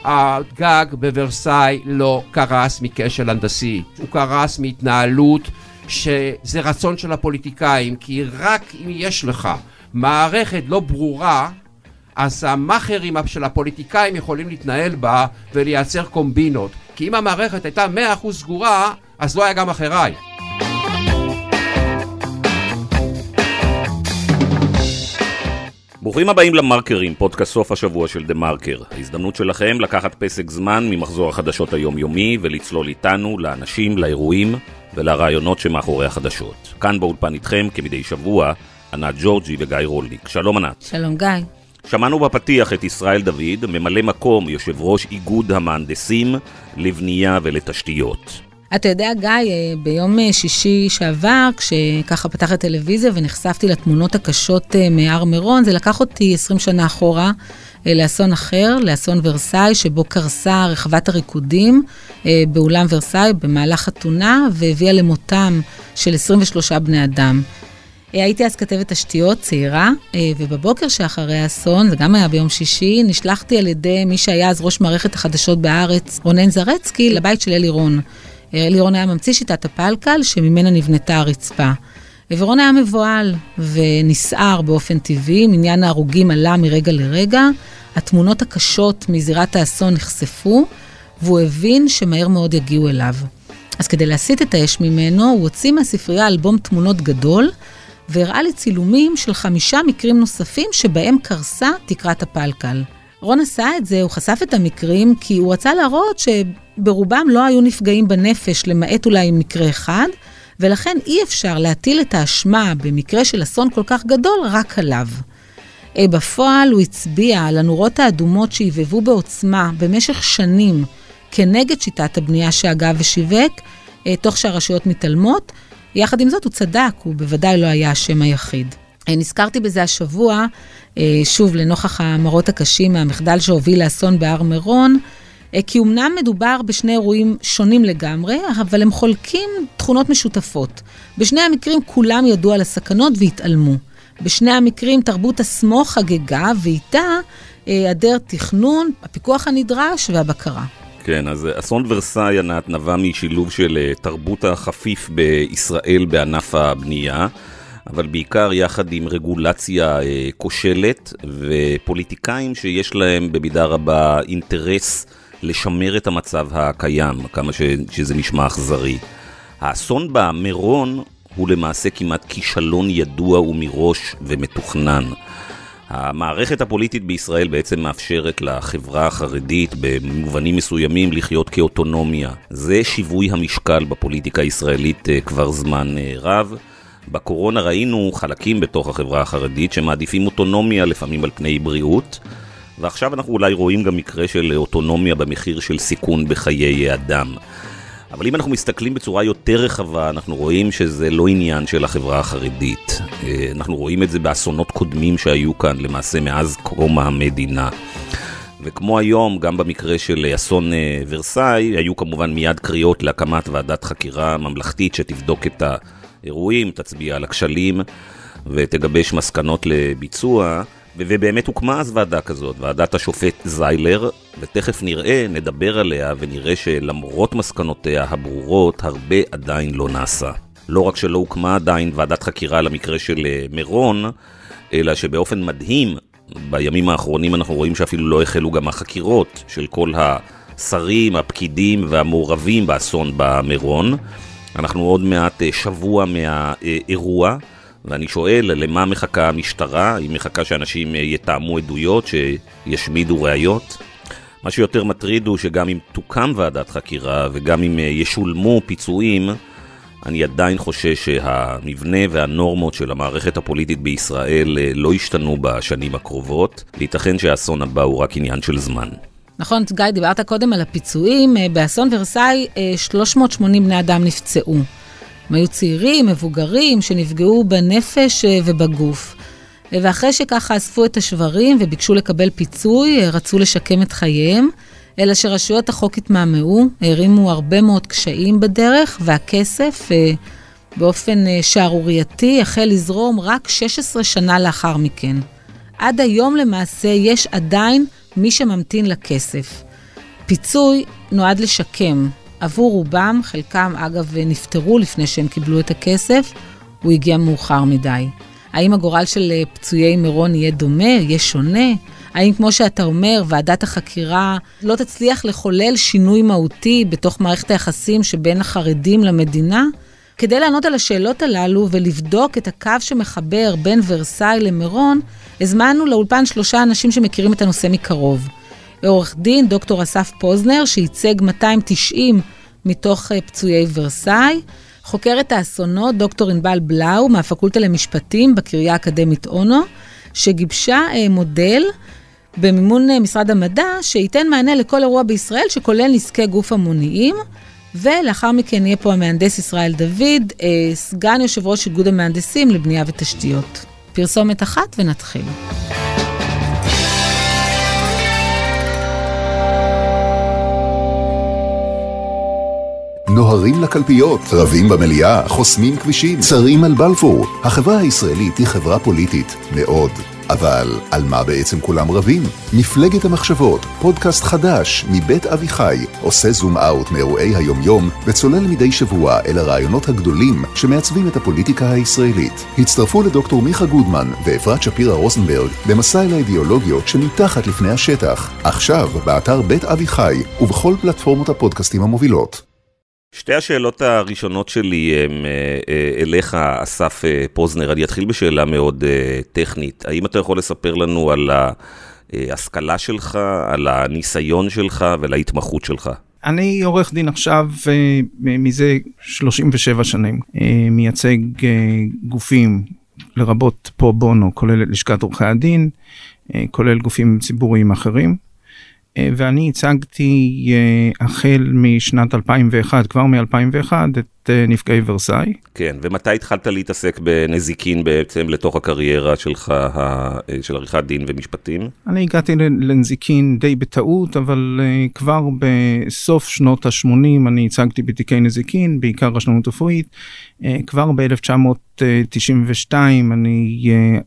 הגג בוורסאי לא קרס מכשל הנדסי, הוא קרס מהתנהלות שזה רצון של הפוליטיקאים, כי רק אם יש לך מערכת לא ברורה, אז המאכרים של הפוליטיקאים יכולים להתנהל בה ולייצר קומבינות. כי אם המערכת הייתה 100% סגורה, אז לא היה גם אחריי. ברוכים הבאים למרקרים, פודקאסט סוף השבוע של דה מרקר. ההזדמנות שלכם לקחת פסק זמן ממחזור החדשות היומיומי ולצלול איתנו לאנשים, לאירועים ולרעיונות שמאחורי החדשות. כאן באולפן איתכם כמדי שבוע, ענת ג'ורג'י וגיא רוליק. שלום ענת. שלום גיא. שמענו בפתיח את ישראל דוד, ממלא מקום יושב ראש איגוד המהנדסים לבנייה ולתשתיות. אתה יודע גיא, ביום שישי שעבר, כשככה פתח הטלוויזיה ונחשפתי לתמונות הקשות מהר מירון, זה לקח אותי 20 שנה אחורה לאסון אחר, לאסון ורסאי, שבו קרסה רחבת הריקודים באולם ורסאי במהלך חתונה, והביאה למותם של 23 בני אדם. הייתי אז כתבת תשתיות צעירה, ובבוקר שאחרי האסון, זה גם היה ביום שישי, נשלחתי על ידי מי שהיה אז ראש מערכת החדשות בארץ, רונן זרצקי, לבית של אלי רון. אלי רון היה ממציא שיטת הפלקל, שממנה נבנתה הרצפה. ורון היה מבועל ונסער באופן טבעי, עניין ההרוגים עלה מרגע לרגע, התמונות הקשות מזירת האסון נחשפו, והוא הבין שמהר מאוד יגיעו אליו. אז כדי להסיט את האש ממנו, הוא הוציא מהספרייה אלבום תמונות גדול, והראה לי צילומים של 5 מקרים נוספים שבהם קרסה תקרת הפלקל. רון עשה את זה, הוא חשף את המקרים, כי הוא רצה להראות שברובם לא היו נפגעים בנפש, למעט אולי מקרה אחד, ולכן אי אפשר להטיל את האשמה במקרה של אסון כל כך גדול רק עליו. בפועל הוא הצביע על הנורות האדומות שהיבבו בעוצמה במשך שנים כנגד שיטת הבנייה שהגה ושיווק, תוך שהרשויות מתעלמות. יחד עם זאת הוא צדק, הוא בוודאי לא היה השם היחיד. נזכרתי בזה השבוע, שוב לנוכח המראות הקשים מהמחדל שהוביל לאסון בהר מירון, כי אמנם מדובר בשני אירועים שונים לגמרי, אבל הם חולקים תכונות משותפות. בשני המקרים כולם ידעו על הסכנות והתעלמו. בשני המקרים תרבות הסמוך חגגה, ואיתה היעדר תכנון, הפיקוח הנדרש והבקרה. כן, אז אסון ורסאי ענת נבע משילוב של תרבות החפיף בישראל בענף הבנייה, אבל בעיקר יחד עם רגולציה כושלת ופוליטיקאים שיש להם במידה רבה אינטרס לשמר את המצב הקיים, כמה שזה נשמע אכזרי. האסון במירון הוא למעשה כמעט כישלון ידוע ומראש ומתוכנן. המערכת הפוליטית בישראל בעצם מאפשרת לחברה החרדית במובנים מסוימים לחיות כאוטונומיה. זה שיווי המשקל בפוליטיקה הישראלית כבר זמן רב. בקורונה ראינו חלקים בתוך החברה החרדית שמעדיפים אוטונומיה לפעמים על פני בריאות, ועכשיו אנחנו אולי רואים גם מקרה של אוטונומיה במחיר של סיכון בחיי אדם. אבל אם אנחנו מסתכלים בצורה יותר רחבה, אנחנו רואים שזה לא עניין של החברה החרדית. אנחנו רואים את זה באסונות קודמים שהיו כאן, למעשה מאז קום המדינה. וכמו היום, גם במקרה של אסון ורסאי, היו כמובן מיד קריאות להקמת ועדת חקירה ממלכתית שתבדוק את האירועים, תצביע על הכשלים ותגבש מסקנות לביצוע. ובאמת הוקמה אז ועדה כזאת, ועדת השופט זיילר, ותכף נדבר עליה ונראה שלמרות מסקנותיה הברורות, הרבה עדיין לא נעשה. לא רק שלא הוקמה עדיין ועדת חקירה למקרה של מירון, אלא שבאופן מדהים, בימים האחרונים אנחנו רואים שאפילו לא החלו גם החקירות של כל השרים, הפקידים והמעורבים באסון במירון. אנחנו עוד מעט שבוע מהאירוע, ואני שואל, למה מחכה המשטרה? היא מחכה שאנשים יתאמו עדויות, שישמידו ראיות? מה שיותר מטריד הוא שגם אם תוקם ועדת חקירה, וגם אם ישולמו פיצויים, אני עדיין חושש שהמבנה והנורמות של המערכת הפוליטית בישראל לא ישתנו בשנים הקרובות. ייתכן שהאסון הבא הוא רק עניין של זמן. נכון, גיא, דיברת קודם על הפיצויים. באסון ורסאי 380 בני אדם נפצעו. הם היו צעירים, מבוגרים, שנפגעו בנפש ובגוף. ואחרי שככה אספו את השברים וביקשו לקבל פיצוי, רצו לשקם את חייהם, אלא שרשויות החוק התמהמהו, הרימו הרבה מאוד קשיים בדרך, והכסף באופן שערורייתי החל לזרום רק 16 שנה לאחר מכן. עד היום למעשה יש עדיין מי שממתין לכסף. פיצוי נועד לשקם. עבור רובם, חלקם אגב נפטרו לפני שהם קיבלו את הכסף, הוא הגיע מאוחר מדי. האם הגורל של פצועי מירון יהיה דומה, יהיה שונה? האם כמו שאתה אומר, ועדת החקירה לא תצליח לחולל שינוי מהותי בתוך מערכת היחסים שבין החרדים למדינה? כדי לענות על השאלות הללו ולבדוק את הקו שמחבר בין ורסאי למירון, הזמנו לאולפן 3 אנשים שמכירים את הנושא מקרוב. עורך דין דוקטור אסף פוזנר, שייצג 290 מתוך פצועי ורסאי, חוקרת האסונות דוקטור ענבל בלאו מהפקולטה למשפטים בקריה האקדמית אונו, שגיבשה מודל במימון משרד המדע שייתן מענה לכל אירוע בישראל שכולל נזקי גוף המוניים, ולאחר מכן יהיה פה המהנדס ישראל דוד, סגן יושב ראש איגוד המהנדסים לבנייה ותשתיות. פרסומת אחת ונתחיל. נוהרים לקלפיות, רבים במליאה, חוסמים כבישים, צרים על בלפור. החברה הישראלית היא חברה פוליטית מאוד. אבל על מה בעצם כולם רבים? מפלגת המחשבות, פודקאסט חדש מבית אביחי, עושה זום אאוט מאירועי היום-יום וצולל מדי שבוע אל הרעיונות הגדולים שמעצבים את הפוליטיקה הישראלית. הצטרפו לדוקטור מיכה גודמן ואפרת שפירה רוזנברג במסע אל האידיאולוגיות שמתחת לפני השטח. עכשיו באתר בית אביחי ובכל פלטפורמות הפודקאסטים המובילות. שתי השאלות הראשונות שלי הם אליך, אסף פוזנר. אני אתחיל בשאלה מאוד טכנית. האם אתה יכול לספר לנו על ההשכלה שלך, על הניסיון שלך ועל ההתמחות שלך? אני עורך דין עכשיו מזה 37 שנים. מייצג גופים לרבות פרו בונו, כולל לשכת עורכי הדין, כולל גופים ציבוריים אחרים. ואני הצגתי החל משנת 2001, כבר מ-2001, את נפגעי ורסאי. כן, ומתי התחלת להתעסק בנזיקין בעצם לתוך הקריירה שלך, של עריכת דין ומשפטים? אני הגעתי לנזיקין די בטעות, אבל כבר בסוף שנות ה-80 אני הצגתי בתיקי נזיקין, בעיקר רשלנות רפואית. כבר ב-1992 אני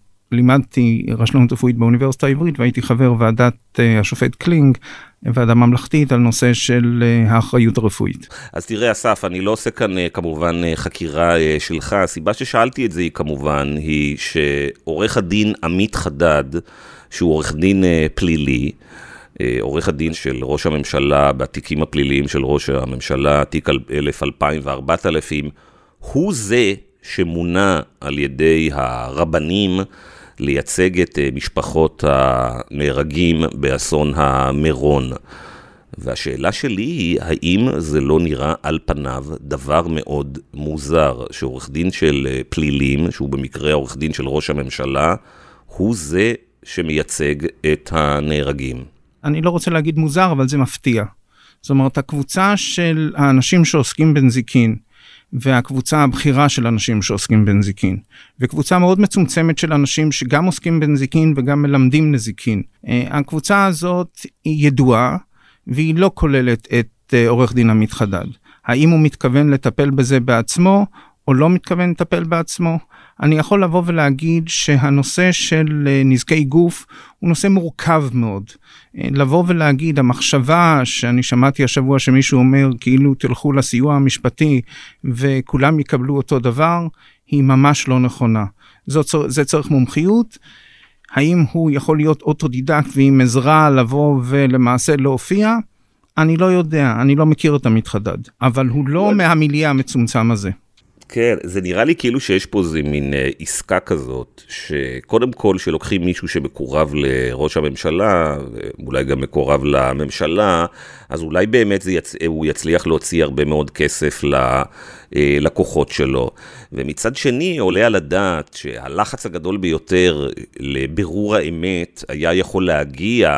לימדתי רשלנות רפואית באוניברסיטה העברית, והייתי חבר ועדת השופט קלינג, ועדה ממלכתית על נושא של האחריות הרפואית. אז תראה אסף, אני לא עושה כאן כמובן חקירה שלך. הסיבה ששאלתי את זה היא כמובן, היא שעורך הדין עמית חדד, שהוא עורך דין פלילי, עורך הדין של ראש הממשלה בתיקים הפליליים של ראש הממשלה, תיק 1000, 2000 ו-4000, הוא זה שמונה על ידי הרבנים לייצג את משפחות הנהרגים באסון המירון. והשאלה שלי היא, האם זה לא נראה על פניו דבר מאוד מוזר, שעורך דין של פלילים, שהוא במקרה עורך דין של ראש הממשלה, הוא זה שמייצג את הנהרגים? אני לא רוצה להגיד מוזר, אבל זה מפתיע. זאת אומרת, הקבוצה של האנשים שעוסקים בנזיקין, והקבוצה הבחירה של אנשים שעוסקים בנזיקין, וקבוצה מאוד מצומצמת של אנשים שגם עוסקים בנזיקין וגם מלמדים נזיקין. הקבוצה הזאת היא ידועה, והיא לא כוללת את עורך דין עמית חדד. האם הוא מתכוון לטפל בזה בעצמו, או לא מתכוון לטפל בעצמו? אני יכול לבוא ולהגיד שהנושא של נזקי גוף הוא נושא מורכב מאוד. לבוא ולהגיד, המחשבה שאני שמעתי השבוע שמישהו אומר, כאילו תלכו לסיוע המשפטי וכולם יקבלו אותו דבר, היא ממש לא נכונה. זה צריך מומחיות. האם הוא יכול להיות אוטודידקט ועם עזרה לבוא ולמעשה להופיע? אני לא יודע, אני לא מכיר את עמית חדד, אבל הוא לא מהמיליה המצומצם הזה. כן, זה נראה לי כאילו שיש פה איזה מין עסקה כזאת, שקודם כל שלוקחים מישהו שמקורב לראש הממשלה, אולי גם מקורב לממשלה, אז אולי באמת הוא יצליח להוציא הרבה מאוד כסף ללקוחות שלו. ומצד שני עולה על הדעת שהלחץ הגדול ביותר לבירור האמת היה יכול להגיע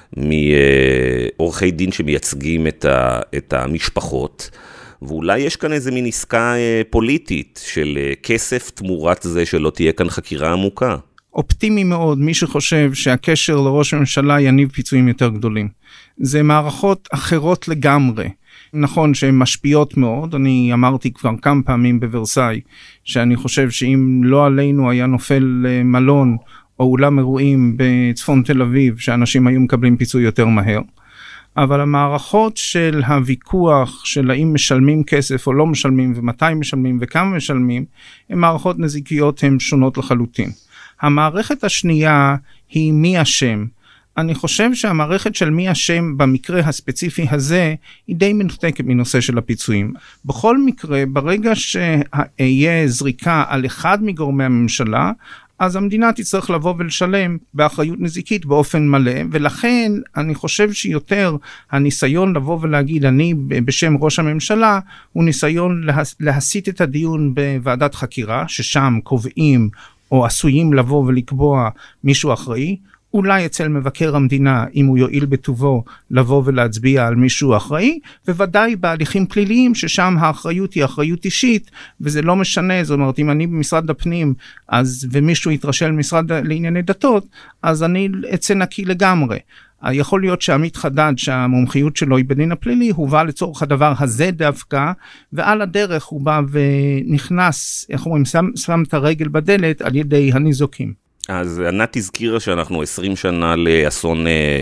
מעורכי דין שמייצגים את המשפחות, ואולי יש כאן איזה מין עסקה פוליטית של כסף תמורת זה שלא תהיה כאן חקירה עמוקה. אופטימי מאוד, מי שחושב שהקשר לראש הממשלה יניב פיצויים יותר גדולים. זה מערכות אחרות לגמרי. נכון שהן משפיעות מאוד, אני אמרתי כבר כמה פעמים בוורסאי, שאני חושב שאם לא עלינו היה נופל מלון או אולם אירועים בצפון תל אביב, שאנשים היו מקבלים פיצוי יותר מהר. אבל המערכות של הוויכוח של האם משלמים כסף או לא משלמים ומתי משלמים וכמה משלמים, הן מערכות נזיקיות, הן שונות לחלוטין. המערכת השנייה היא מי אשם. אני חושב שהמערכת של מי אשם במקרה הספציפי הזה היא די מנותקת מנושא של הפיצויים. בכל מקרה, ברגע שיהיה זריקה על אחד מגורמי הממשלה, אז המדינה תצטרך לבוא ולשלם באחריות נזיקית באופן מלא, ולכן אני חושב שיותר הניסיון לבוא ולהגיד אני בשם ראש הממשלה, הוא ניסיון להסיט את הדיון בוועדת חקירה, ששם קובעים או עשויים לבוא ולקבוע מישהו אחראי, אולי אצל מבקר המדינה, אם הוא יועיל בטובו, לבוא ולהצביע על מישהו אחראי, וודאי בהליכים פליליים, ששם האחריות היא אחריות אישית, וזה לא משנה, זאת אומרת, אם אני במשרד הפנים, ומישהו יתרשל משרד לענייני דתות, אז אני אצא נקי לגמרי. יכול להיות שעמית חדד, שהמומחיות שלו היא בדין הפלילי, הוא בא לצורך הדבר הזה דווקא, ועל הדרך הוא בא ונכנס, איך אומרים, שם את הרגל בדלת על ידי הניזוקים. אז ענת הזכירה שאנחנו 20 שנה לאסון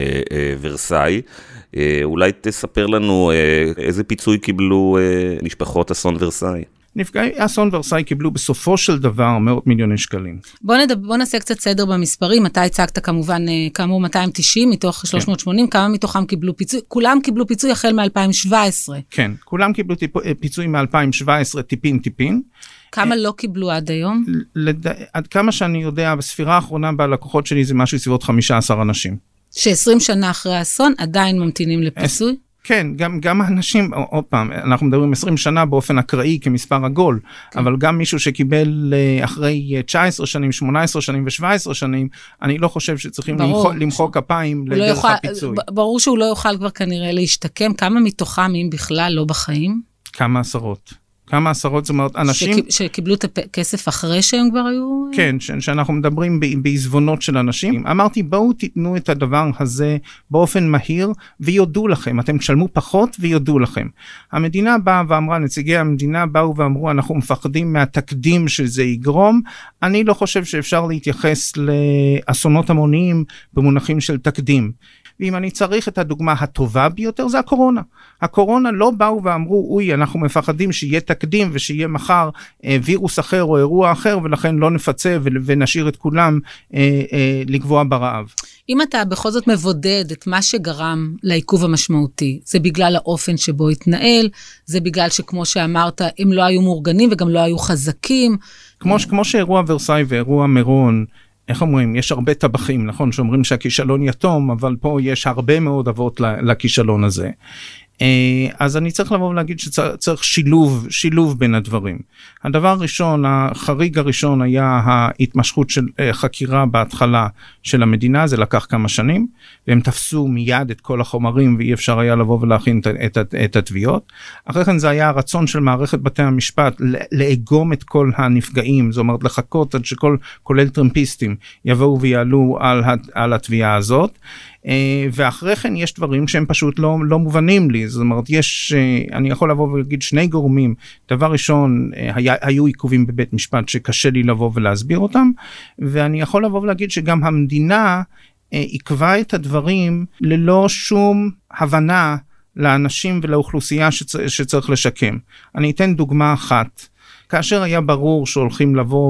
ורסאי, אולי תספר לנו איזה פיצוי קיבלו משפחות אסון ורסאי. נפגעי אסון ורסאי קיבלו בסופו של דבר מאות מיליוני שקלים. בוא נעשה קצת סדר במספרים, אתה הצגת כמובן כאמור 290 מתוך 380, כמה מתוכם קיבלו פיצוי? כולם קיבלו פיצוי החל מ-2017. כן, כולם קיבלו פיצוי מ-2017 טיפין. כמה לא קיבלו עד היום? עד כמה שאני יודע, בספירה האחרונה בלקוחות שלי זה משהו סביבות 15 אנשים. ש20 שנה אחרי האסון עדיין ממתינים לפיצוי? כן, גם האנשים, עוד פעם, אנחנו מדברים 20 שנה באופן אקראי כמספר עגול, אבל גם מישהו שקיבל אחרי 19 שנים, 18 שנים ו17 שנים, אני לא חושב שצריכים למחוא כפיים לדרך הפיצוי. ברור שהוא לא יוכל כבר כנראה להשתקם, כמה מתוכם אם בכלל לא בחיים? כמה עשרות. זאת אומרת, אנשים... שקיבלו את הכסף אחרי שהם כבר היו... כן, שאנחנו מדברים בעזבונות של אנשים. אמרתי, בואו תיתנו את הדבר הזה באופן מהיר, ויודו לכם. אתם תשלמו פחות ויודו לכם. המדינה באה ואמרה, נציגי המדינה באו ואמרו, אנחנו מפחדים מהתקדים שזה יגרום. אני לא חושב שאפשר להתייחס לאסונות המוניים במונחים של תקדים. ואם אני צריך את הדוגמה הטובה ביותר, זה הקורונה. הקורונה לא באו ואמרו, אוי, אנחנו מפחדים שיהיה תקדים ושיהיה מחר וירוס אחר או אירוע אחר, ולכן לא נפצה ונשאיר את כולם לגבוע ברעב. אם אתה בכל זאת מבודד את מה שגרם לעיכוב המשמעותי, זה בגלל האופן שבו התנהל, זה בגלל שכמו שאמרת, הם לא היו מאורגנים וגם לא היו חזקים. כמו שאירוע ורסאי ואירוע מירון, איך אומרים? יש הרבה טבחים, נכון? שאומרים שהכישלון יתום, אבל פה יש הרבה מאוד אבות לכישלון הזה. אז אני צריך לבוא ולהגיד שצריך שילוב בין הדברים. הדבר הראשון, החריג הראשון היה ההתמשכות של חקירה בהתחלה של המדינה, זה לקח כמה שנים, והם תפסו מיד את כל החומרים, ואי אפשר היה לבוא ולהכין את התביעות. אחרי כן זה היה הרצון של מערכת בתי המשפט, לאגום את כל הנפגעים, זאת אומרת לחכות עד שכל, כולל טרמפיסטים, יבואו ויעלו על התביעה הזאת. ואחרי כן יש דברים שהם פשוט לא מובנים לי, זאת אומרת, אני יכול לבוא ולהגיד שני גורמים, דבר ראשון, היו עיכובים בבית משפט שקשה לי לבוא ולהסביר אותם, ואני יכול לבוא ולהגיד שגם המדינה עיכבה את הדברים ללא שום הבנה לאנשים ולאוכלוסייה שצריך לשקם. אני אתן דוגמה אחת, כאשר היה ברור שהולכים לבוא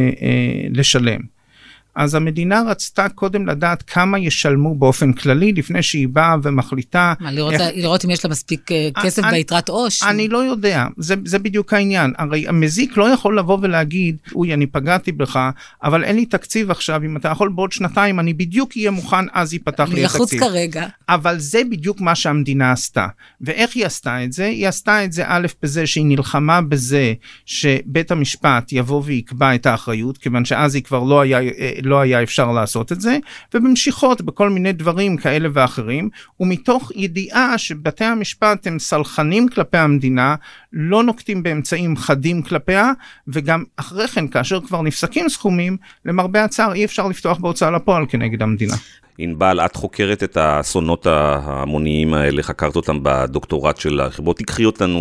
ולשלם, אז המדינה רצתה קודם לדעת כמה ישלמו באופן כללי, לפני שהיא באה ומחליטה... לראות אם יש לה מספיק כסף ביתרת עו"ש? אני לא יודע, זה בדיוק העניין. הרי המזיק לא יכול לבוא ולהגיד, אוי, אני פגעתי בך, אבל אין לי תקציב עכשיו, אם אתה יכול בעוד שנתיים, אני בדיוק אהיה מוכן, אז ייפתח לי התקציב. לחוץ כרגע. אבל זה בדיוק מה שהמדינה עשתה. ואיך היא עשתה את זה? היא עשתה את זה א' בזה שהיא נלחמה בזה, שבית המשפט יבוא ויקבע את האחריות, כיוון שאז היא כבר לא היה אפשר לעשות את זה, ובמשיכות בכל מיני דברים כאלה ואחרים, ומתוך ידיעה שבתי המשפט הם סלחנים כלפי המדינה, לא נוקטים באמצעים חדים כלפיה, וגם אחרי כן, כאשר כבר נפסקים סכומים, למרבה הצער אי אפשר לפתוח בהוצאה לפועל כנגד המדינה. ענבל, את חוקרת את האסונות ההמוניים האלה, חקרת אותם בדוקטורט שלך. בוא תקחי אותנו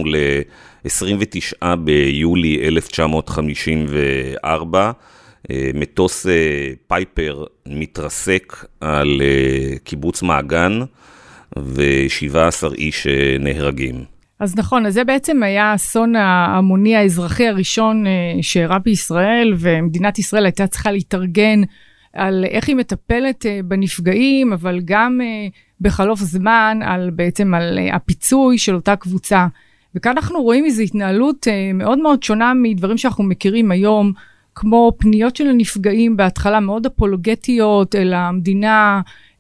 ל-29 ביולי 1954, מטוס פייפר מתרסק על קיבוץ מעגן, ו17 איש נהרגים. אז נכון, אז זה בעצם היה האסון ההמוני האזרחי הראשון שאירע בישראל, ומדינת ישראל הייתה צריכה להתארגן על איך היא מטפלת בנפגעים, אבל גם בחלוף זמן בעצם על הפיצוי של אותה קבוצה. וכאן אנחנו רואים איזו התנהלות מאוד מאוד שונה מדברים שאנחנו מכירים היום, כמו פניות של הנפגעים בהתחלה מאוד אפולוגטיות אל המדינה,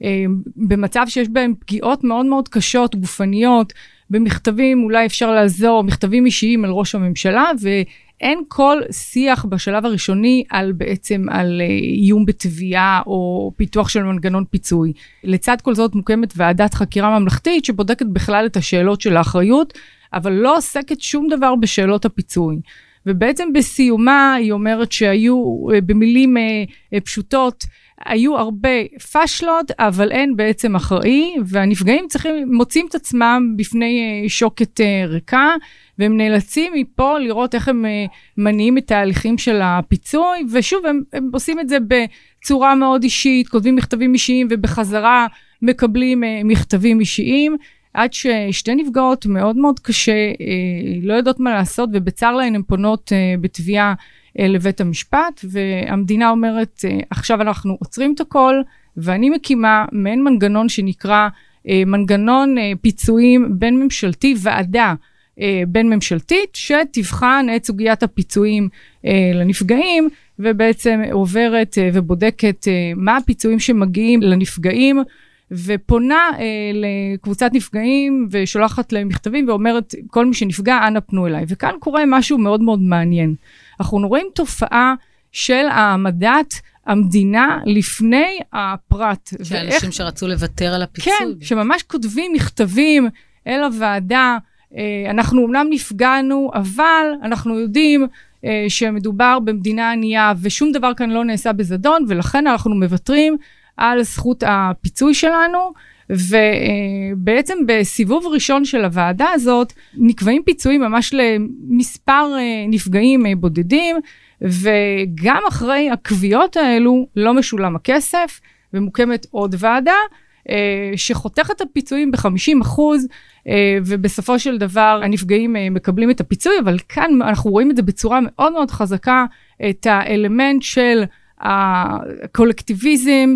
במצב שיש בהם פגיעות מאוד מאוד קשות, גופניות, במכתבים אולי אפשר לעזור, מכתבים אישיים על ראש הממשלה, ואין כל שיח בשלב הראשוני בעצם על איום בתביעה או פיתוח של מנגנון פיצוי. לצד כל זאת מוקמת ועדת חקירה ממלכתית שבודקת בכלל את השאלות של האחריות, אבל לא עוסקת שום דבר בשאלות הפיצוי. ובעצם בסיומה היא אומרת שהיו במילים פשוטות, היו הרבה פשלות, אבל אין בעצם אחראי, והנפגעים מוצאים את עצמם בפני שוקת ריקה, והם נאלצים מפה לראות איך הם מניעים את ההליכים של הפיצוי, ושוב הם עושים את זה בצורה מאוד אישית, כותבים מכתבים אישיים, ובחזרה מקבלים מכתבים אישיים, עד ששתי נפגעות מאוד מאוד קשה, לא יודעות מה לעשות, ובצער להן הן פונות בתביעה לבית המשפט, והמדינה אומרת, עכשיו אנחנו עוצרים את הכל, ואני מקימה מעין מנגנון שנקרא מנגנון פיצויים בין ממשלתי, ועדה בין ממשלתית, שתבחן את סוגיית הפיצויים לנפגעים, ובעצם עוברת ובודקת מה הפיצויים שמגיעים לנפגעים, ופונה לקבוצת נפגעים ושולחת להם מכתבים ואומרת כל מי שנפגע אנא פנו אליי. וכאן קורה משהו מאוד מאוד מעניין. אנחנו רואים תופעה של העמדת המדינה לפני הפרט. שאנשים שרצו לוותר על הפיצוי. כן, שממש כותבים מכתבים אל הוועדה, אנחנו אומנם נפגענו, אבל אנחנו יודעים שמדובר במדינה ענייה ושום דבר כאן לא נעשה בזדון, ולכן אנחנו מוותרים על זכות הפיצוי שלנו, ובעצם בסיבוב ראשון של הוועדה הזאת, נקבעים פיצויים ממש למספר נפגעים בודדים, וגם אחרי הקביעות האלו לא משולם הכסף, ומוקמת עוד ועדה, שחותכת הפיצויים ב-50%, ובסופו של דבר הנפגעים מקבלים את הפיצוי, אבל כאן אנחנו רואים את זה בצורה מאוד מאוד חזקה, את האלמנט של הקולקטיביזם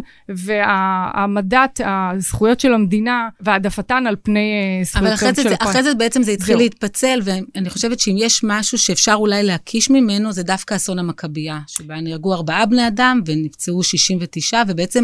והעמדת הזכויות של המדינה והעדפתן על פני זכויות של אבל אחרי זה בעצם זה התחיל להתפצל, ואני חושבת שאם יש משהו שאפשר אולי להקיש ממנו, זה דווקא אסון המכבייה, שבה נהרגו 4 בני אדם ונפצעו 69, ובעצם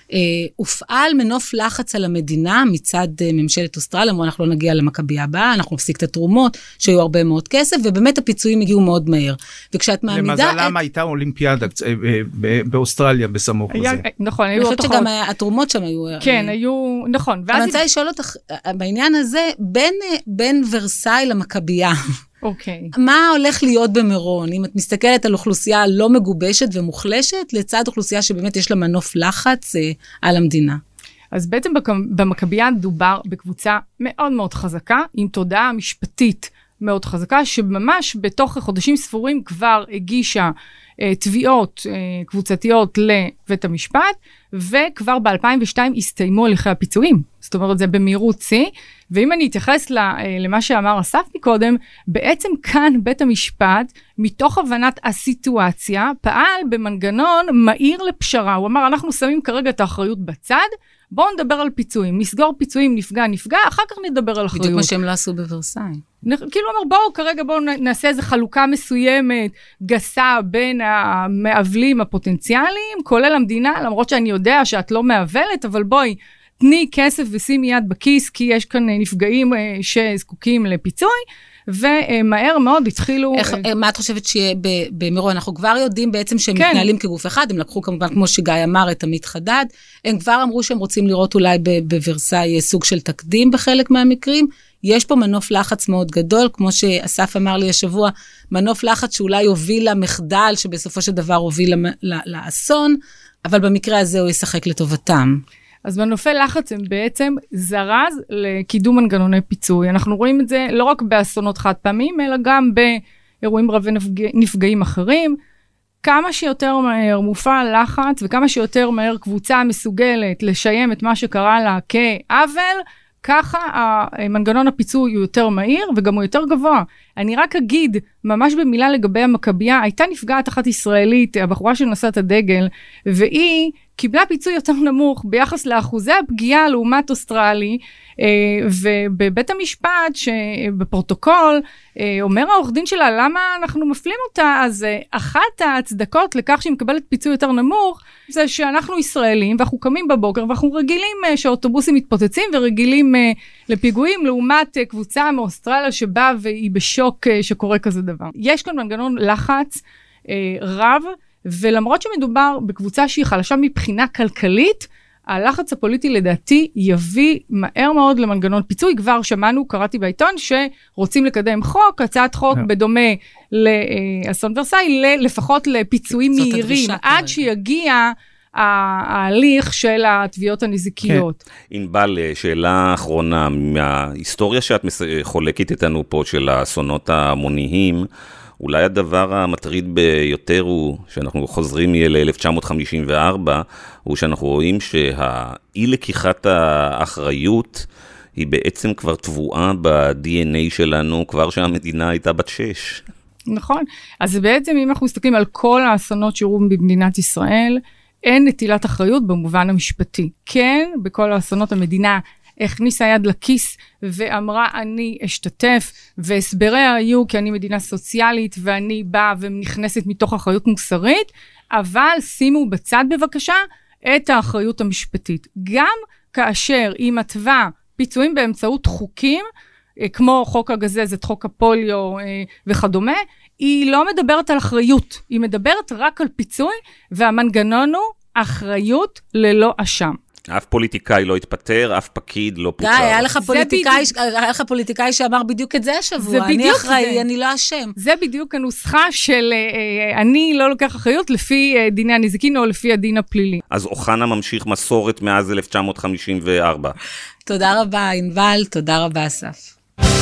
הופעל מנוף לחץ על המדינה מצד ממשלת אוסטרליה, אמרו אנחנו לא נגיע למכבייה הבאה, אנחנו נפסיק את התרומות, שהיו הרבה מאוד כסף, ובאמת הפיצויים הגיעו מאוד מהר. וכשאת מעמידה... למזלם הייתה אולימפיאדה באוסטרליה בסמוך לזה. נכון, היו... אני חושבת שגם התרומות שם היו... כן, היו... נכון. אני רוצה לשאול אותך, בעניין הזה, בין ורסאי למכבייה, אוקיי. מה הולך להיות במירון? אם את מסתכלת על אוכלוסייה לא מגובשת ומוחלשת, לצד אוכלוסייה שבאמת יש לה מנוף לחץ על המדינה. אז בעצם במכבייה דובר בקבוצה מאוד מאוד חזקה, עם תודעה משפטית מאוד חזקה, שממש בתוך חודשים ספורים כבר הגישה תביעות קבוצתיות לבית המשפט, וכבר ב-2002 הסתיימו הליכי הפיצויים. זאת אומרת, זה במהירות שיא, ואם אני אתייחס למה שאמר אסף מקודם, בעצם כאן בית המשפט, מתוך הבנת הסיטואציה, פעל במנגנון מהיר לפשרה. הוא אמר, אנחנו שמים כרגע את האחריות בצד, בואו נדבר על פיצויים, נסגור פיצויים, נפגע, אחר כך נדבר על אחריות. בדיוק מה שהם לא עשו בוורסאי. כאילו אומר, בואו נעשה איזו חלוקה מסוימת, גסה בין המעבלים הפוטנציאליים, כולל המדינה, למרות שאני יודע שאת לא מעבלת, אבל בואי, תני כסף ושימי יד בכיס, כי יש כאן נפגעים שזקוקים לפיצוי, ומהר מאוד התחילו... מה את חושבת שיהיה במירון? אנחנו כבר יודעים בעצם שהם מתנהלים כגוף אחד, הם לקחו כמובן, כמו שגיא אמר, את עמית חדד, הם כבר אמרו שהם רוצים לראות אולי בוורסאי סוג של תקדים בחלק מהמקרים, יש פה מנוף לחץ מאוד גדול, כמו שאסף אמר לי השבוע, מנוף לחץ שאולי הוביל למחדל, שבסופו של דבר הוביל לאסון, אבל במקרה הזה הוא ישחק לטובתם. אז מנופי לחץ הם בעצם זרז לקידום מנגנוני פיצוי. אנחנו רואים את זה לא רק באסונות חד פעמים, אלא גם באירועים רבי נפגעים אחרים. כמה שיותר מהר מופעל לחץ, וכמה שיותר מהר קבוצה מסוגלת לשיים את מה שקרה לה כעוול, ככה המנגנון הפיצוי הוא יותר מהיר, וגם הוא יותר גבוה. אני רק אגיד, ממש במילה לגבי המכבייה, הייתה נפגעת אחת ישראלית, הבחורה שנושאת הדגל, והיא קיבלה פיצוי יותר נמוך ביחס לאחוזי הפגיעה לעומת אוסטרלי, ובבית המשפט שבפרוטוקול אומר העורך דין שלה למה אנחנו מפלים אותה, אז אחת ההצדקות לכך שהיא מקבלת פיצוי יותר נמוך זה שאנחנו ישראלים ואנחנו קמים בבוקר ואנחנו רגילים שהאוטובוסים מתפוצצים ורגילים לפיגועים לעומת קבוצה מאוסטרליה שבאה והיא בשוק שקורה כזה דבר. יש כאן מנגנון לחץ רב, ולמרות שמדובר בקבוצה שהיא חלשה מבחינה כלכלית, הלחץ הפוליטי לדעתי יביא מהר מאוד למנגנון פיצוי. כבר שמענו, קראתי בעיתון, שרוצים לקדם חוק, הצעת חוק בדומה לאסון ורסאי, לפחות לפיצויים מהירים, עד שיגיע ההליך של התביעות הנזיקיות. ענבל, שאלה אחרונה, מההיסטוריה שאת חולקת איתנו פה של האסונות ההמוניים, אולי הדבר המטריד ביותר הוא, שאנחנו חוזרים ל-1954, הוא שאנחנו רואים שהאי לקיחת האחריות היא בעצם כבר טבועה ב-DNA שלנו, כבר שהמדינה הייתה בת 6. נכון. אז בעצם אם אנחנו מסתכלים על כל האסונות שאירעו במדינת ישראל, אין נטילת אחריות במובן המשפטי. כן, בכל האסונות המדינה הכניסה יד לכיס ואמרה אני אשתתף, והסבריה היו כי אני מדינה סוציאלית ואני באה ונכנסת מתוך אחריות מוסרית, אבל שימו בצד בבקשה את האחריות המשפטית. גם כאשר היא מתווה פיצויים באמצעות חוקים, כמו חוק הגזזת, חוק הפוליו וכדומה, היא לא מדברת על אחריות, היא מדברת רק על פיצוי, והמנגנון הוא אחריות ללא אשם. אף פוליטיקאי לא התפטר, אף פקיד לא פוצר. היה לך פוליטיקאי שאמר בדיוק את זה השבוע, אני אחראי, אני לא אשם. זה בדיוק הנוסחה של אני לא לוקח אחריות לפי דיני הנזיקין או לפי הדין הפלילי. אז אוחנה ממשיך מסורת מאז 1954. תודה רבה, ענבל, תודה רבה, אסף.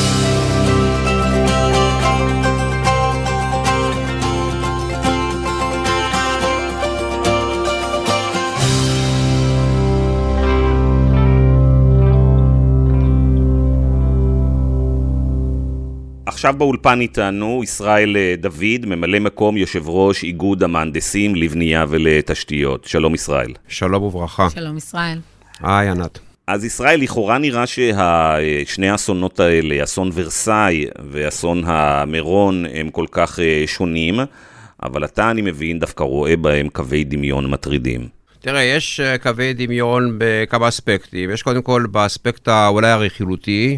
עכשיו באולפן איתנו ישראל דוד, ממלא מקום יושב ראש איגוד המהנדסים לבנייה ולתשתיות. שלום ישראל. שלום וברכה. שלום ישראל. היי ענת. אז ישראל, לכאורה נראה ששני האסונות האלה, אסון ורסאי ואסון המירון, הם כל כך שונים, אבל אתה, אני מבין, דווקא רואה בהם קווי דמיון מטרידים. תראה, יש קווי דמיון בכמה אספקטים. יש קודם כל באספקט אולי הרכילותי,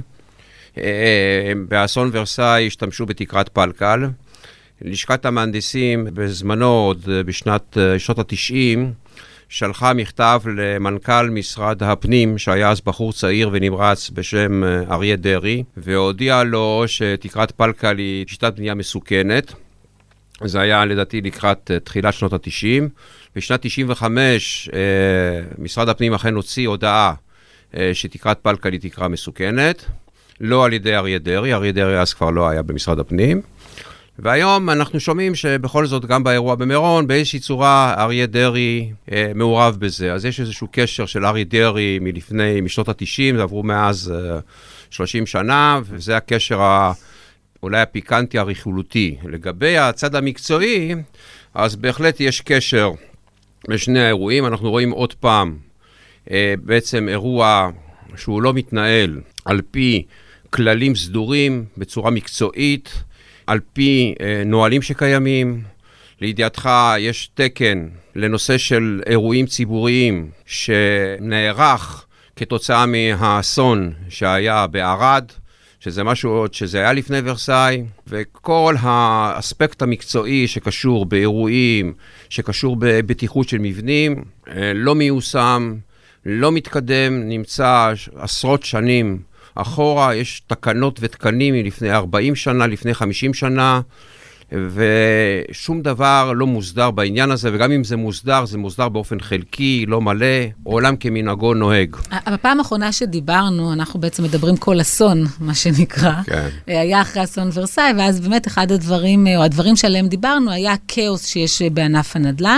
באסון ורסאי השתמשו בתקרת פלקל. לשכת המהנדסים בזמנו, עוד בשנות ה-90, שלחה מכתב למנכ"ל משרד הפנים, שהיה אז בחור צעיר ונמרץ בשם אריה דרי, והודיע לו שתקרת פלקל היא שיטת בנייה מסוכנת. זה היה לדעתי לקראת תחילת שנות ה-90. בשנת 95 משרד הפנים אכן הוציא הודעה שתקרת פלקל היא תקרה מסוכנת. לא על ידי אריה דרי, אריה דרי אז כבר לא היה במשרד הפנים. והיום אנחנו שומעים שבכל זאת גם באירוע במירון, באיזושהי צורה אריה דרי מעורב בזה. אז יש איזשהו קשר של אריה דרי משנות ה-90, זה עברו מאז 30 שנה, וזה הקשר אולי הפיקנטי הרכילותי. לגבי הצד המקצועי, אז בהחלט יש קשר בשני האירועים. אנחנו רואים עוד פעם בעצם אירוע שהוא לא מתנהל על פי כללים סדורים, בצורה מקצועית, על פי נועלים שקיימים. לידיעתך יש תקן לנושא של אירועים ציבוריים שנערך כתוצאה מהאסון שהיה בערד, שזה משהו עוד שזה היה לפני ורסאי, וכל האספקט המקצועי שקשור באירועים, שקשור בבטיחות של מבנים, לא מיושם, לא מתקדם, נמצא עשרות שנים אחורה. יש תקנות ותקנים מלפני 40 שנה, לפני 50 שנה, ושום דבר לא מוסדר בעניין הזה, וגם אם זה מוסדר, זה מוסדר באופן חלקי, לא מלא, עולם כמנהגו נוהג. בפעם האחרונה שדיברנו, אנחנו בעצם מדברים כל אסון, מה שנקרא. כן. היה אחרי אסון ורסאי, ואז באמת אחד הדברים, או הדברים שעליהם דיברנו, היה כאוס שיש בענף הנדל"ן,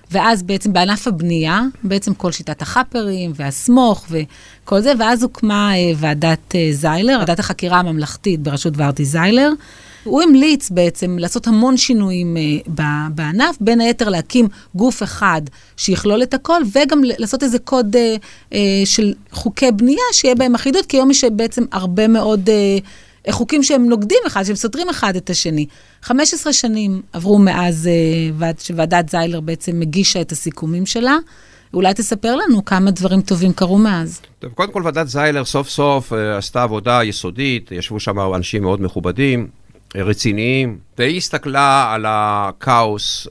ואז בעצם בענף הבנייה, בעצם כל שיטת החפרים והסמוך וכל זה, ואז הוקמה ועדת זיילר, ועדת החקירה הממלכתית בראשות ורדי זיילר. הוא המליץ בעצם לעשות המון שינויים בענף, בין היתר להקים גוף אחד שיכלול את הכל, וגם לעשות איזה קוד של חוקי בנייה שיהיה בהם אחידות, כי היום יש בעצם הרבה מאוד חוקים שהם נוגדים אחד, שהם סותרים אחד את השני. 15 שנים עברו מאז שוועדת זיילר בעצם מגישה את הסיכומים שלה. אולי תספר לנו כמה דברים טובים קרו מאז. טוב, קודם כל ועדת זיילר סוף סוף עשתה עבודה יסודית, ישבו שם אנשים מאוד מכובדים, רציניים, והיא הסתכלה על הכאוס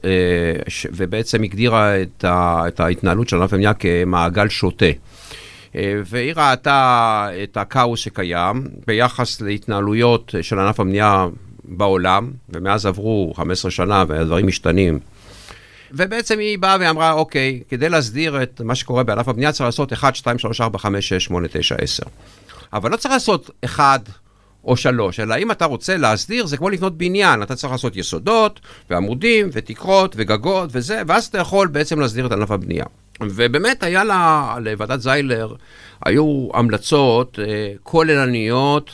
ובעצם הגדירה את ההתנהלות של ענף הבנייה כמעגל שוטה. והיא ראתה את הכאוס שקיים ביחס להתנהלויות של ענף הבנייה בעולם, ומאז עברו 15 שנה והדברים משתנים. ובעצם היא באה ואמרה, אוקיי, כדי להסדיר את מה שקורה בענף הבנייה צריך לעשות 1, 2, 3, 4, 5, 6, 8, 9, 10. אבל לא צריך לעשות 1 או 3, אלא אם אתה רוצה להסדיר, זה כמו לבנות בניין, אתה צריך לעשות יסודות ועמודים ותקרות וגגות וזה, ואז אתה יכול בעצם להסדיר את ענף הבנייה. ובאמת היה לוועדת זיילר, היו המלצות כוללניות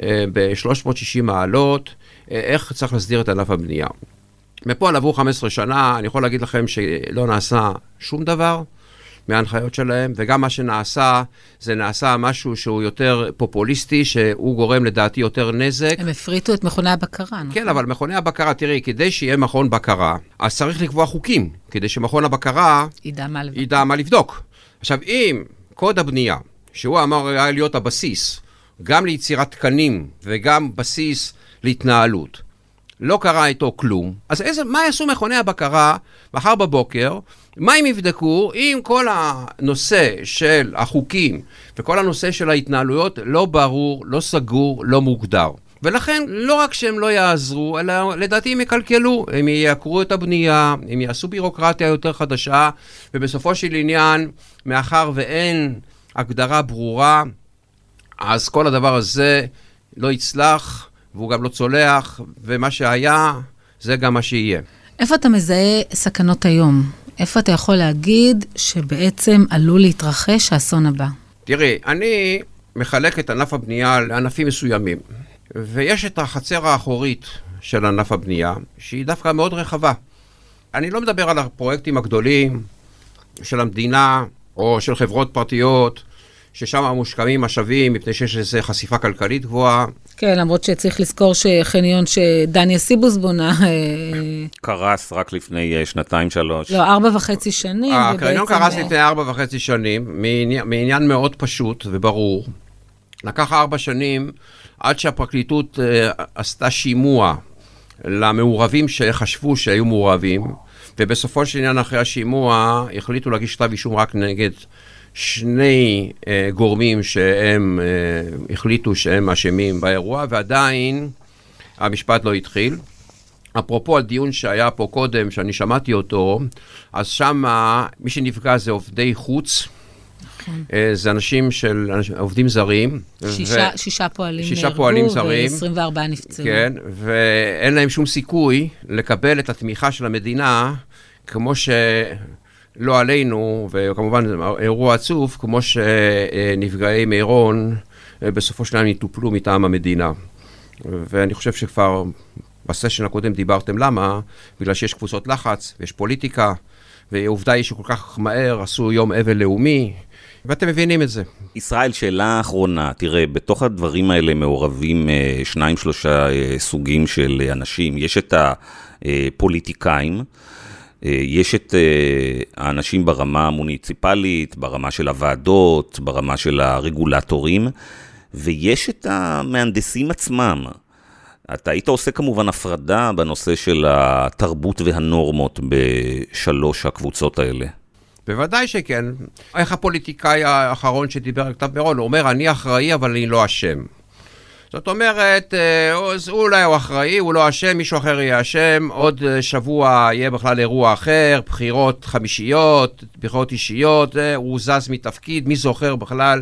ב-360 מעלות, איך צריך להסדיר את ענף הבנייה. מפה עברו 15 שנה, אני יכול להגיד לכם שלא נעשה שום דבר מההנחיות שלהם, וגם מה שנעשה, זה נעשה משהו שהוא יותר פופוליסטי, שהוא גורם לדעתי יותר נזק. הם הפריטו את מכוני הבקרה, נכון? כן, אבל מכוני הבקרה, תראי, כדי שיהיה מכון בקרה, אז צריך לקבוע חוקים, כדי שמכון הבקרה ידע מה לבדוק. עכשיו, אם קוד הבנייה, שהוא אמר היה להיות הבסיס, גם ליצירת תקנים וגם בסיס להתנהלות, לא קרה איתו כלום, אז מה יעשו מכוני הבקרה מחר בבוקר? מה הם יבדקו אם כל הנושא של החוקים וכל הנושא של ההתנהלויות לא ברור, לא סגור, לא מוגדר? ולכן לא רק שהם לא יעזרו, אלא לדעתי הם יקלקלו, הם יעקרו את הבנייה, הם יעשו בירוקרטיה יותר חדשה, ובסופו של עניין, מאחר ואין הגדרה ברורה, אז כל הדבר הזה לא יצלח, והוא גם לא צולח, ומה שהיה, זה גם מה שיהיה. איפה אתה מזהה סכנות היום? איפה אתה יכול להגיד שבעצם עלול להתרחש האסון הבא? תראי, אני מחלק את ענף הבנייה לענפים מסוימים, ויש את החצר האחורית של ענף הבנייה, שהיא דווקא מאוד רחבה. אני לא מדבר על הפרויקטים הגדולים של המדינה, או של חברות פרטיות, ששם מושקעים משאבים, מפני שיש איזו חשיפה כלכלית גבוהה. כן, למרות שצריך לזכור שחניון שדניה סיבוס בונה... קרס רק לפני 2-3. לא, 4.5 שנים. החניון קרס לפני 4.5 שנים, מעניין מאוד פשוט וברור. לקח 4 שנים עד שהפרקליטות עשתה שימוע למעורבים שחשבו שהיו מעורבים, ובסופו של עניין אחרי השימוע החליטו להגיש כתב אישום רק נגד 2 גורמים שהם החליטו שהם אשמים באירוע, ועדיין המשפט לא התחיל. אפרופו הדיון שהיה פה קודם, שאני שמעתי אותו, אז שם מי שנפגע זה עובדי חוץ, זה אנשים של עובדים זרים. 6 פועלים זרים. ו-24 נפצעו. כן, ואין להם שום סיכוי לקבל את התמיכה של המדינה, כמו לא עלינו, וכמובן אירוע עצוב, כמו שנפגעי מירון בסופו של דבר יטופלו מטעם המדינה. ואני חושב שכבר בסשן הקודם דיברתם למה, בגלל שיש קבוצות לחץ ויש פוליטיקה, והעובדה היא שכל כך מהר עשו יום אבל לאומי, ואתם מבינים את זה. ישראל, שאלה אחרונה, תראה, בתוך הדברים האלה מעורבים 2-3 סוגים של אנשים. יש את הפוליטיקאים, יש את האנשים ברמה המוניציפלית, ברמה של הוועדות, ברמה של הרגולטורים, ויש את המהנדסים עצמם. אתה היית עושה כמובן הפרדה בנושא של התרבות והנורמות בשלוש הקבוצות האלה. בוודאי שכן. איך הפוליטיקאי האחרון שדיבר על כתב מירון, הוא אומר, אני אחראי אבל אני לא אשם. זאת אומרת, אולי הוא אחראי, הוא לא אשם, מישהו אחר יהיה אשם, עוד שבוע יהיה בכלל אירוע אחר, בחירות חמישיות, בחירות אישיות, הוא זז מתפקיד, מי זוכר בכלל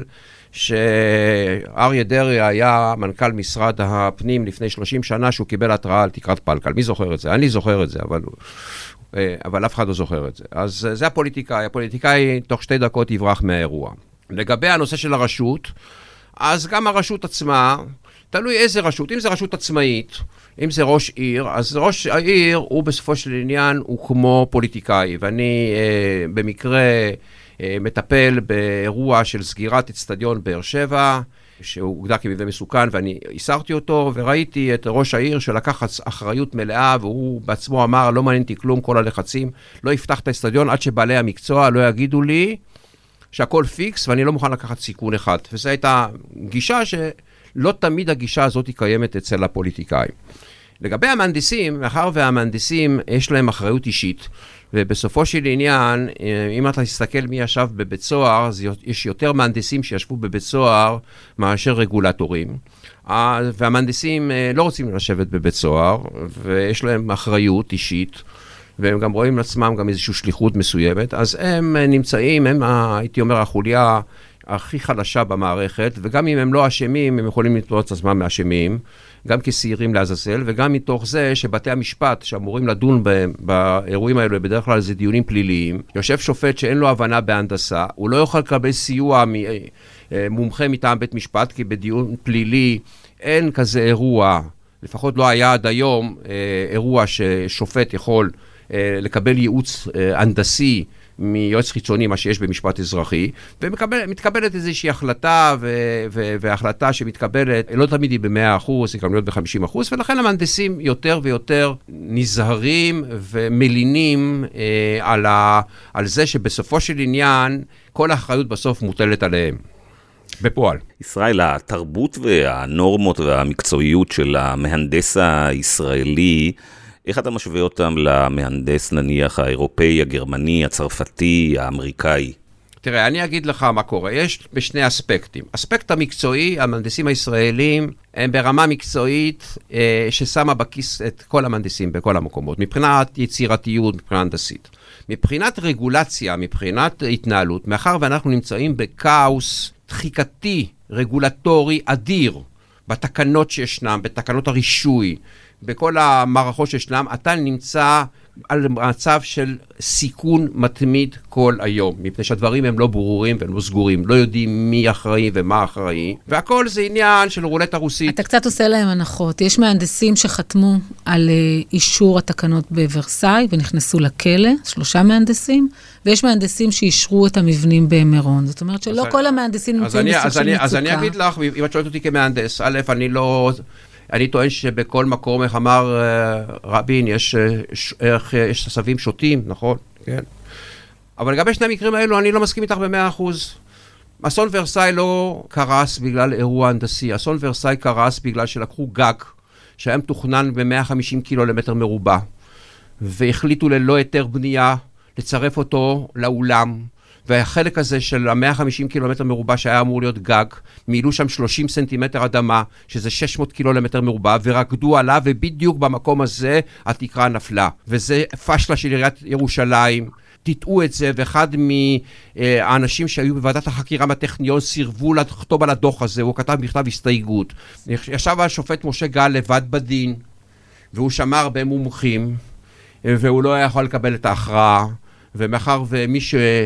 שאריה דרעי היה מנכ"ל משרד הפנים לפני 30 שנה שהוא קיבל התראה על תקרת פלקל, מי זוכר את זה? אני זוכר את זה, אבל אבל אף אחד לא זוכר את זה. אז זה הפוליטיקאי. הפוליטיקאי תוך 2 דקות יברח מהאירוע. לגבי הנושא של הרשות, אז גם הרשות עצמה, תלוי איזה רשות. אם זה רשות עצמאית, אם זה ראש עיר, אז ראש העיר הוא בסופו של עניין הוא כמו פוליטיקאי, ואני במקרה מטפל באירוע של סגירת אצטדיון באר שבע, שהוא הוגדר כמבנה מסוכן, ואני הסרתי אותו, וראיתי את ראש העיר שלקח אחריות מלאה, והוא בעצמו אמר, לא מעניין אותי כלום, כל הלחצים, לא יפתח את האצטדיון עד שבעלי המקצוע לא יגידו לי שהכל פיקס, ואני לא מוכן לקחת סיכון אחד. וזו הייתה גישה שלא תמיד הגישה הזאת היא קיימת אצל הפוליטיקאים. לגבי המהנדסים, מאחר והמהנדסים יש להם אחריות אישית, ובסופו של עניין, אם אתה תסתכל מי ישב בבית סוהר, יש יותר מהנדסים שישבו בבית סוהר מאשר רגולטורים, והמהנדסים לא רוצים לשבת בבית סוהר, ויש להם אחריות אישית, והם גם רואים לעצמם גם איזושהי שליחות מסוימת, אז הם נמצאים, הם הייתי אומר החוליה הכי חלשה במערכת, וגם אם הם לא אשמים, הם יכולים לתפוס את עצמם מאשמים, גם כסעירים לעזאזל, וגם מתוך זה שבתי המשפט שאמורים לדון באירועים האלו, בדרך כלל זה דיונים פליליים, יושב שופט שאין לו הבנה בהנדסה, הוא לא יוכל לקבל סיוע מומחה מטעם בית משפט, כי בדיון פלילי אין כזה אירוע, לפחות לא היה עד היום אירוע ששופט יכול לקבל ייעוץ הנדסי מיועץ חיצוני, מה שיש במשפט אזרחי, ומתקבלת איזושהי החלטה, וההחלטה שמתקבלת, לא תמיד היא ב100%, היא גם להיות ב50%, ולכן המהנדסים יותר ויותר נזהרים ומלינים על זה שבסופו של עניין, כל האחריות בסוף מוטלת עליהם. בפועל. ישראל, התרבות והנורמות והמקצועיות של המהנדס הישראלי, איך אתה משווה אותם למהנדס נניח האירופאי, הגרמני, הצרפתי, האמריקאי? תראה, אני אגיד לך מה קורה. יש בשני אספקטים. אספקט המקצועי, המהנדסים הישראלים הם ברמה מקצועית ששמה בכיס את כל המהנדסים בכל המקומות, מבחינת יצירתיות, מבחינה הנדסית. מבחינת רגולציה, מבחינת התנהלות, מאחר ואנחנו נמצאים בקאוס דחיקתי, רגולטורי אדיר, בתקנות שישנם, בתקנות הרישוי, בכל המערכות שישנם, אתה נמצא על מצב של סיכון מתמיד כל היום, מפני שהדברים הם לא ברורים והם לא סגורים, לא יודעים מי אחראי ומה אחראי, והכל זה עניין של רולטה רוסית. אתה קצת עושה להם הנחות. יש מהנדסים שחתמו על אישור התקנות בוורסאי ונכנסו לכלא, 3 מהנדסים, ויש מהנדסים שאישרו את המבנים במירון. זאת אומרת שלא כל המהנדסים נמצאים בסוג של מצוקה. אז אני אגיד לך, אם את שואלת אותי כמהנדס, א', אני טוען שבכל מקום, איך אמר רבין, יש עשבים שוטים, נכון? כן. אבל לגבי שני המקרים האלו, אני לא מסכים איתך ב100%. אסון ורסאי לא קרס בגלל אירוע הנדסי. אסון ורסאי קרס בגלל שלקחו גג, שהיה מתוכנן ב150 קילו למטר מרובע, והחליטו ללא היתר בנייה לצרף אותו לאולם, והחלק הזה של ה-150 קילומטר מרובע שהיה אמור להיות גג, מילאו שם 30 סנטימטר אדמה, שזה 600 קילומטר מרובע, ורקדו עליו, ובדיוק במקום הזה התקרה נפלה. וזה פשלה של עיריית ירושלים, תטעו את זה, ואחד מהאנשים שהיו בוועדת החקירה מהטכניון סירבו לחתום על הדוח הזה, הוא כתב מכתב הסתייגות. ישב השופט משה גל לבד בדין, והוא שמע הרבה מומחים, והוא לא היה יכול לקבל את ההכרעה, ומאחר ומי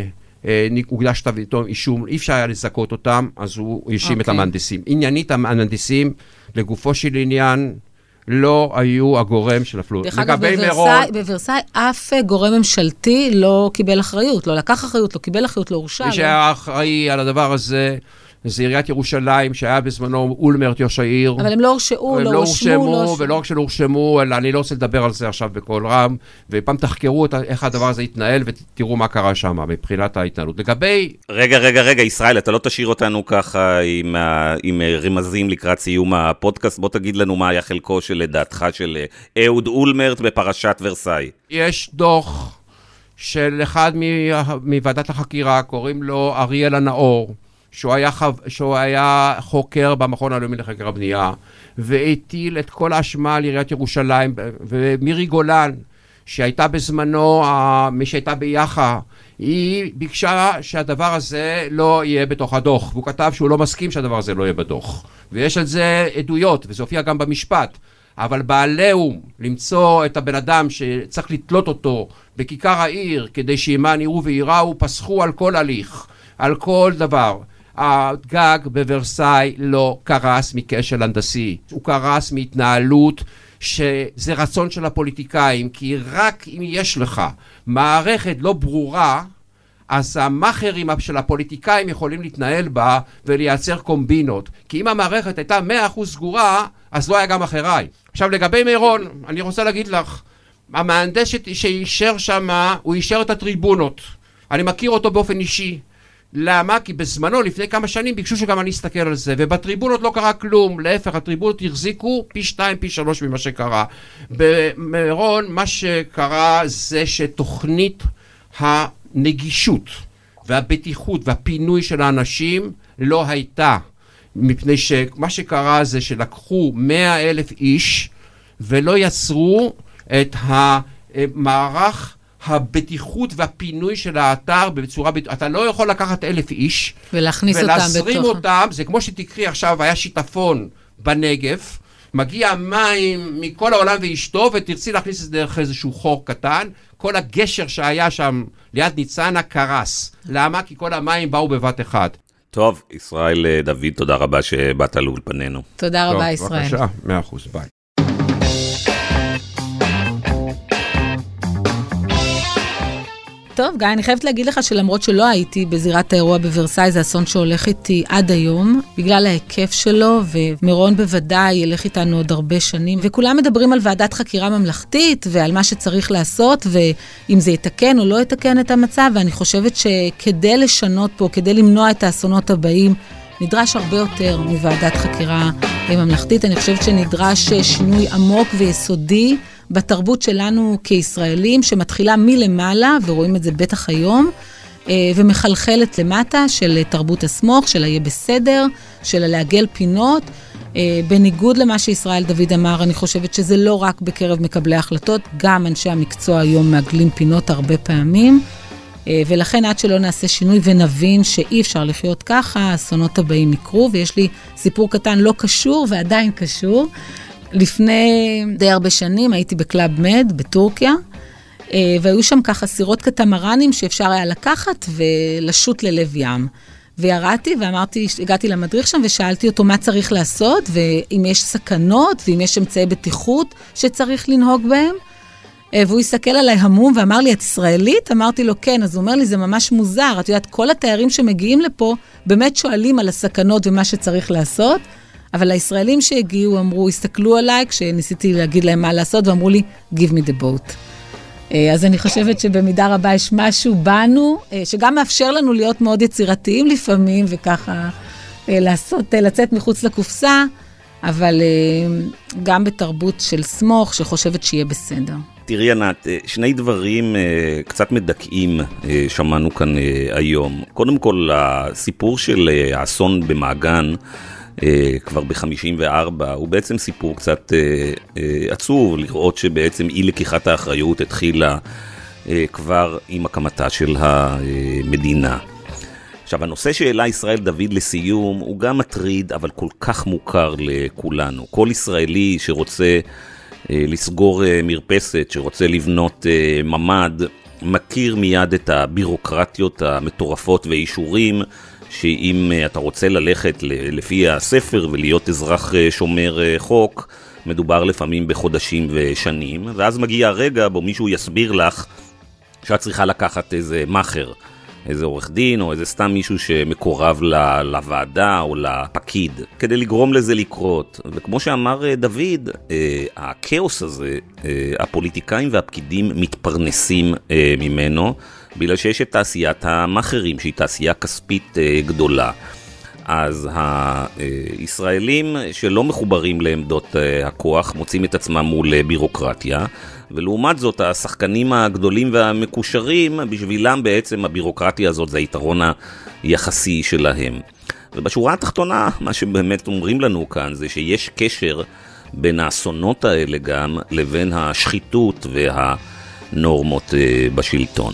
הוגש כתב אישום, אי אפשר היה לזכות אותם, אז הוא האשים את המהנדסים. עניינית המהנדסים, לגופו של עניין, לא היו הגורם של הפלוט. דרך אגב, בוורסאי אף גורם ממשלתי לא קיבל אחריות, לא לקח אחריות, לא קיבל אחריות, לא הורשע. מי שהיה אחראי על הדבר הזה, זה עיריית ירושלים, שהיה בזמנו אולמרט יו"ר העיר. אבל הם לא הורשעו, לא הורשמו. ולא רק שלא הורשמו, אלא אני לא רוצה לדבר על זה עכשיו בכל רם, ופעם תחקרו איך הדבר הזה יתנהל, ותראו מה קרה שם מבחינת ההתנהלות. לגבי... רגע, ישראל, אתה לא תשאיר אותנו ככה עם רמזים לקראת סיום הפודקאסט, בוא תגיד לנו מה היה חלקו של לדעתך של אהוד אולמרט בפרשת ורסאי. יש דוח של אחד מוועדת החקירה, קוראים לו אריאל הנאור, שהוא היה חוקר במכון הלאומי לחקר הבנייה, והטיל את כל האשמה על עיריית ירושלים, ומירי גולן, שהייתה בזמנו, מי שהייתה ביחד, היא ביקשה שהדבר הזה לא יהיה בתוך הדוח, והוא כתב שהוא לא מסכים שהדבר הזה לא יהיה בדוח. ויש על זה עדויות, וזה הופיע גם במשפט. אבל בעליהום למצוא את הבן אדם שצריך לתלות אותו בכיכר העיר כדי שימן יראו ויראו, פסחו על כל הליך, על כל דבר. הגג בוורסאי לא קרס מכשל הנדסי, הוא קרס מהתנהלות שזה רצון של הפוליטיקאים, כי רק אם יש לך מערכת לא ברורה, אז המאכרים של הפוליטיקאים יכולים להתנהל בה ולייצר קומבינות. כי אם המערכת הייתה 100% סגורה, אז לא היה גם אחריי. עכשיו לגבי מירון, אני רוצה להגיד לך, המהנדס שאישר שמה, הוא אישר את הטריבונות. אני מכיר אותו באופן אישי. למה? כי בזמנו, לפני כמה שנים, ביקשו שגם אני אסתכל על זה, ובטריבונות לא קרה כלום, להפך, הטריבונות החזיקו פי 2, פי 3 ממה שקרה. במירון, מה שקרה זה שתוכנית הנגישות והבטיחות והפינוי של האנשים לא הייתה, מפני שמה שקרה זה שלקחו 100,000 איש, ולא יצרו את המערך הבטיחות והפינוי של האתר בצורה, אתה לא יכול לקחת 1,000 איש ולהכניס אותם ולהזרים אותם, זה כמו שתקחי עכשיו, היה שיטפון בנגב, מגיע מים מכל העולם ואשתו, ותרצי להכניס את זה דרך איזשהו חור קטן, כל הגשר שהיה שם ליד ניצנה קרס. למה? כי כל המים באו בבת אחד. טוב, ישראל דוד, תודה רבה שבאת לאולפנינו. תודה רבה, ישראל. בבקשה, 100%, ביי. טוב, גיא, אני חייבת להגיד לך שלמרות שלא הייתי בזירת האירוע בוורסאי, זה אסון שהולך איתי עד היום, בגלל ההיקף שלו, ומירון בוודאי ילך איתנו עוד הרבה שנים, וכולם מדברים על ועדת חקירה ממלכתית, ועל מה שצריך לעשות, ואם זה יתקן או לא יתקן את המצב, ואני חושבת שכדי לשנות פה, כדי למנוע את האסונות הבאים, נדרש הרבה יותר מוועדת חקירה ממלכתית. אני חושבת שנדרש שינוי עמוק ויסודי, בתרבות שלנו כישראלים, שמתחילה מלמעלה, ורואים את זה בטח היום, ומחלחלת למטה, של תרבות הסמוך, של היהיה בסדר, של לעגל פינות. בניגוד למה שישראל דוד אמר, אני חושבת שזה לא רק בקרב מקבלי החלטות, גם אנשי המקצוע היום מעגלים פינות הרבה פעמים, ולכן עד שלא נעשה שינוי ונבין שאי אפשר לחיות ככה, האסונות הבאים יקרו, ויש לי סיפור קטן לא קשור ועדיין קשור. לפני די הרבה שנים הייתי בקלאב מד בטורקיה, והיו שם ככה סירות קטמרנים שאפשר היה לקחת ולשוט ללב ים. וירדתי ואמרתי, הגעתי למדריך שם ושאלתי אותו מה צריך לעשות, ואם יש סכנות ואם יש אמצעי בטיחות שצריך לנהוג בהם. והוא הסתכל עליי המום ואמר לי, את ישראלית? אמרתי לו, כן. אז הוא אומר לי, זה ממש מוזר. את יודעת, כל התיירים שמגיעים לפה באמת שואלים על הסכנות ומה שצריך לעשות, אבל הישראלים שהגיעו אמרו, הסתכלו עליי כשניסיתי להגיד להם מה לעשות, ואמרו לי, give me the boat. אז אני חושבת שבמידה רבה יש משהו בנו, שגם מאפשר לנו להיות מאוד יצירתיים לפעמים, וככה לצאת מחוץ לקופסה, אבל גם בתרבות של סמוך, שחושבת שיהיה בסדר. תראי ענת, שני דברים קצת מדכאים שמענו כאן היום. קודם כל, הסיפור של האסון במעגן, כבר ב-54, הוא בעצם סיפור קצת עצוב, לראות שבעצם אי לקיחת האחריות התחילה כבר עם הקמתה של המדינה. עכשיו, הנושא שהעלה ישראל דוד לסיום, הוא גם מטריד, אבל כל כך מוכר לכולנו. כל ישראלי שרוצה לסגור מרפסת, שרוצה לבנות ממד, מכיר מיד את הבירוקרטיות המטורפות ואישורים, שאם אתה רוצה ללכת לפי הספר ולהיות אזרח שומר חוק, מדובר לפעמים בחודשים ושנים, ואז מגיע הרגע בו מישהו יסביר לך שאת צריכה לקחת איזה מאחר, איזה עורך דין או איזה סתם מישהו שמקורב לוועדה או לפקיד, כדי לגרום לזה לקרות. וכמו שאמר דוד, הכאוס הזה, הפוליטיקאים והפקידים מתפרנסים ממנו, בגלל שיש את תעשיית המאחרים, שהיא תעשייה כספית גדולה. אז הישראלים שלא מחוברים לעמדות הכוח מוצאים את עצמם מול בירוקרטיה, ולעומת זאת השחקנים הגדולים והמקושרים, בשבילם בעצם הבירוקרטיה הזאת זה היתרון היחסי שלהם. ובשורה התחתונה, מה שבאמת אומרים לנו כאן זה שיש קשר בין האסונות האלה גם לבין השחיתות והנורמות בשלטון.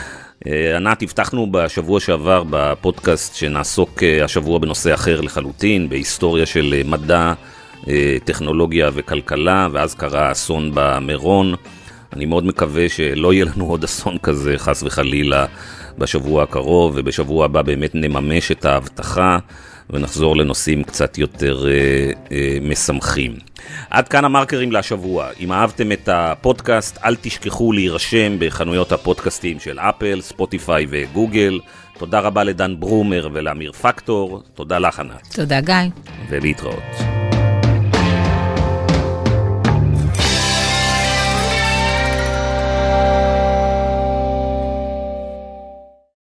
ענת, הבטחנו בשבוע שעבר בפודקאסט שנעסוק השבוע בנושא אחר לחלוטין, בהיסטוריה של מדע טכנולוגיה וכלכלה, ואז קרה אסון במירון. אני מאוד מקווה שלא יהיה לנו עוד אסון כזה, חס וחלילה, בשבוע הקרוב, ובשבוע הבא באמת נממש את ההבטחה, ונחזור לנושאים קצת יותר משמחים. עד כאן המרקרים לשבוע. אם אהבתם את הפודקאסט, אל תשכחו להירשם בחנויות הפודקאסטים של אפל, ספוטיפיי וגוגל. תודה רבה לדן ברומר ולאמיר פקטור. תודה לך, ענת. תודה, גיא. ולהתראות.